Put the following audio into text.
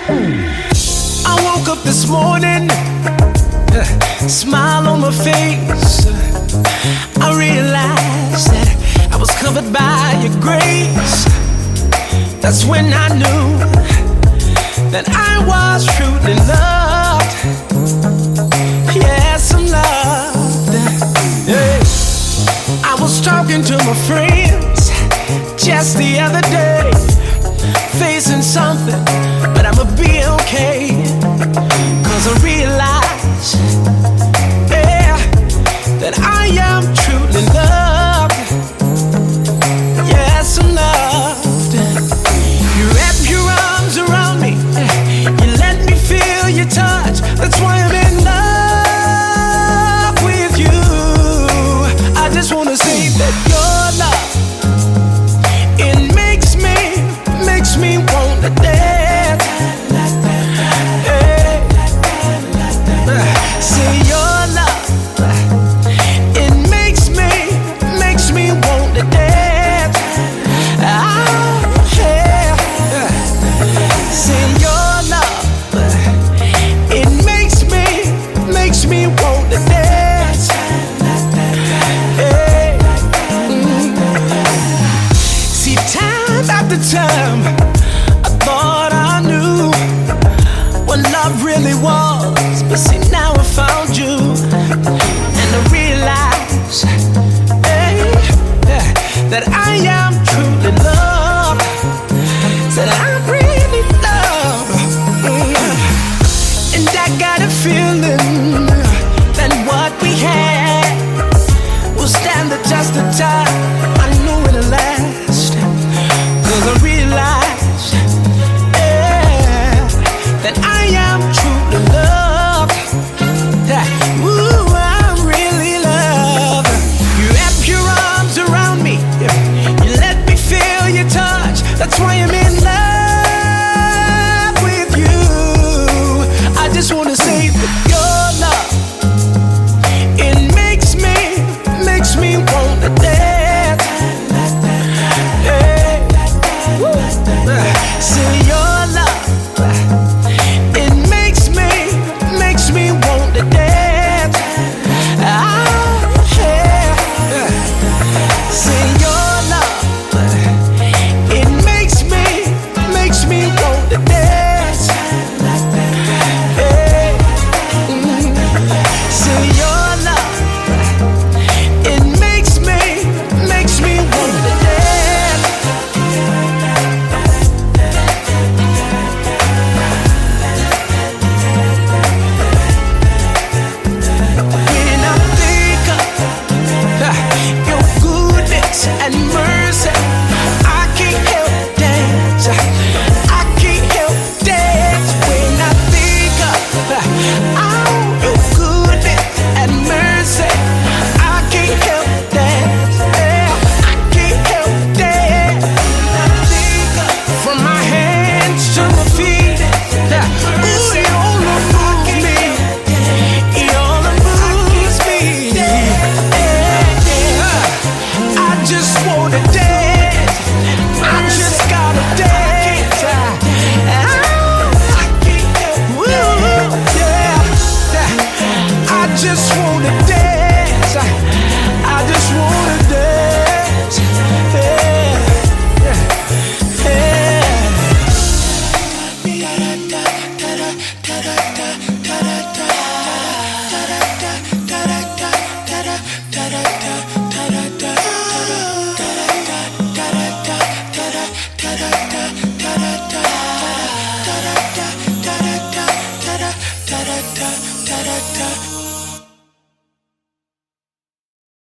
I woke up this morning, smile on my face. I realized that I was covered by your grace. That's when I knew that I was truly loved. Yes, I'm loved. Yeah. I was talking to my friends just the other day, facing something, but I'ma be okay. 'Cause I realize, yeah, that I am truly loved. Yes, I'm loved. You wrap your arms around me, you let me feel your touch. That's why I'm in love with you. I just wanna say that your love, it makes me want to dance. Hey. Say your love, it makes me want to dance. Ah, yeah. Say your love, it makes me want to dance. Hey. See, time after time, I thought I knew what love really was, but see, now I found you, and I realize, hey, that I am